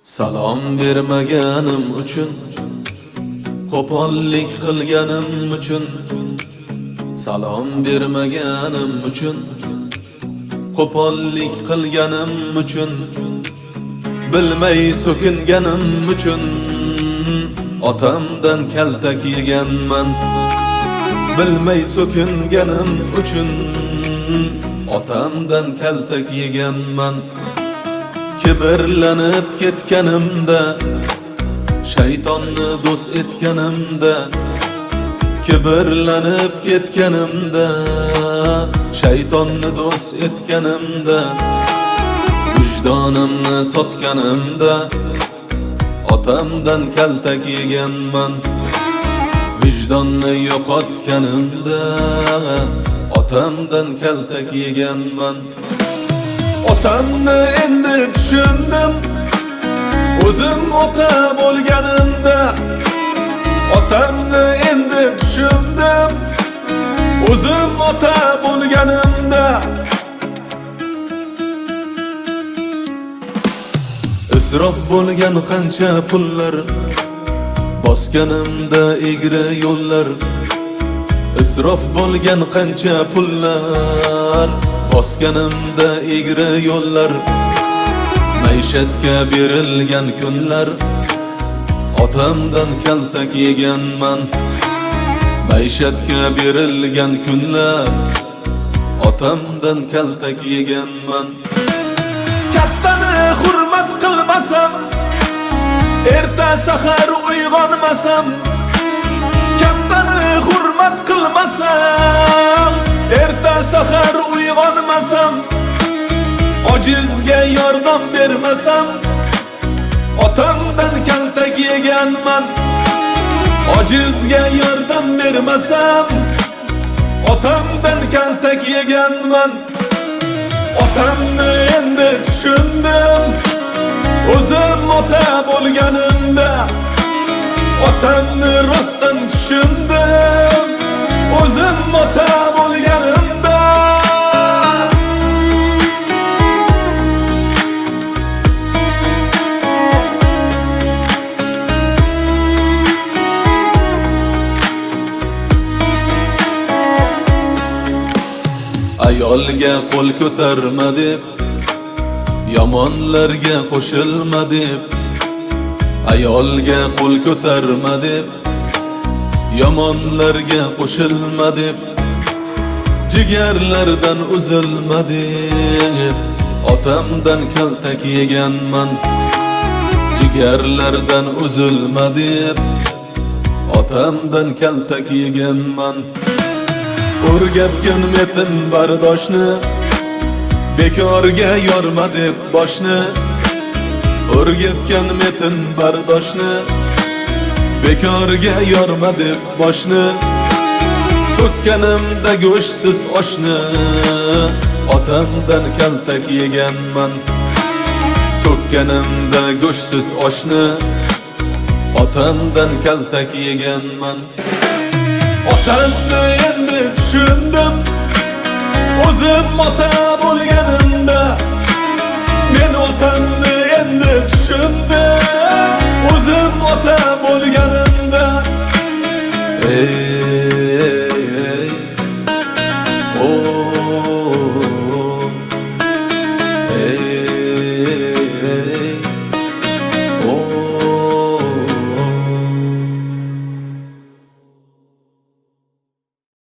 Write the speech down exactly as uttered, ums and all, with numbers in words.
Salom bermaganim uchun, qo'pollik qilganim uchun, salom bermaganim uchun, qo'pollik qilganim uchun, bilmay so'kinganim uchun, otamdan kaltak yeganman. Bilmay so'kinganim uchun, otamdan kaltak yeganman. Kibrlanib ketganimda, shaytonni do'st etganimda, kibrlanib ketganimda, shaytonni do'st etganimda, vijdonimni sotganimda, otamdan kaltak yeganman. Vijdonni yo'qotganimda, otamdan kaltak yeganman. Otamni endi tushundim, o'zim ota bo'lganimda. Otamni endi tushundim, o'zim ota bo'lganimda. Isrof bo'lgan qancha pullar, bosganimda egri yo'llar. Isrof bo'lgan qancha pullar, bosganimda egri yo'llar. Maishatga berilgan kunlar, otamdan kaltak yeganman. Maishatga berilgan kunlar, otamdan kaltak yeganman. Kattani hurmat qilmasam, erta sahar uyg'onmasam. Kattani hurmat qilmasam, erta sahar uyg'onmasam. Ojizga yordam bermasam, otamdan kaltak yeganman. Ojizga yordam bermasam, otamdan kaltak yeganman. Otamni endi tushundim, o'zim ota bo'lganimda. Otamni rostdan tushundim, o'zim ota bo'lganimda. Ayolga qo'l ko'tarma deb, yomonlarga qo'shilma deb. Ayolga qo'l ko'tarma deb, yomonlarga qo'shilma deb. Jigarlardan uzilma deb, otamdan kaltak yeganman. Jigarlardan uzilma deb, otamdan kaltak yeganman. O'rgatgan metin bardoshni, bekorga yorma deb boshni. O'rgatgan metin bardoshni, bekorga yorma deb boshni. To'kkanimda go'shtsiz oshni, otamdan kaltak yeganman. To'kkanimda go'shtsiz oshni, otamdan kaltak yeganman. Otamni endi tushundim, o'zim ota bo'lganimda. Men otamni endi tushundim, o'zim ota bo'lganimda. Ey ey oh ey